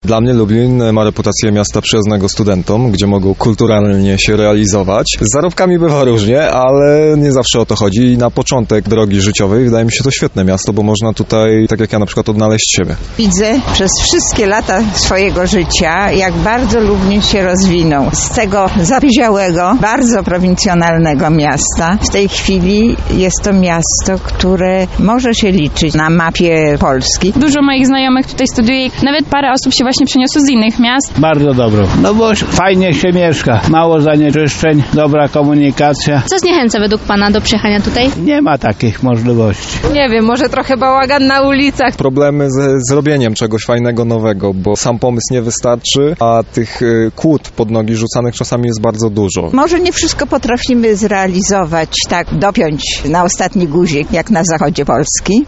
Dla mnie Lublin ma reputację miasta przyjaznego studentom, gdzie mogą kulturalnie się realizować. Z zarobkami bywa różnie, ale nie zawsze o to chodzi i na początek drogi życiowej wydaje mi się to świetne miasto, bo można tutaj, tak jak ja na przykład, odnaleźć siebie. Widzę przez wszystkie lata swojego życia, jak bardzo Lublin się rozwinął. Z tego zapyziałego, bardzo prowincjonalnego miasta w tej chwili jest to miasto, które może się liczyć na mapie Polski. Dużo moich znajomych tutaj studiuje, nawet parę osób się właśnie przeniosło z innych miast. Bardzo dobrą, no bo fajnie się mieszka, mało zanieczyszczeń, dobra komunikacja. Co zniechęca według Pana do przyjechania tutaj? Nie ma takich możliwości. Nie wiem, może trochę bałagan na ulicach. Problemy ze zrobieniem czegoś fajnego, nowego, bo sam pomysł nie wystarczy, a tych kłód pod nogi rzucanych czasami jest bardzo dużo. Może nie wszystko potrafimy zrealizować, tak dopiąć na ostatni guzik, jak na zachodzie Polski.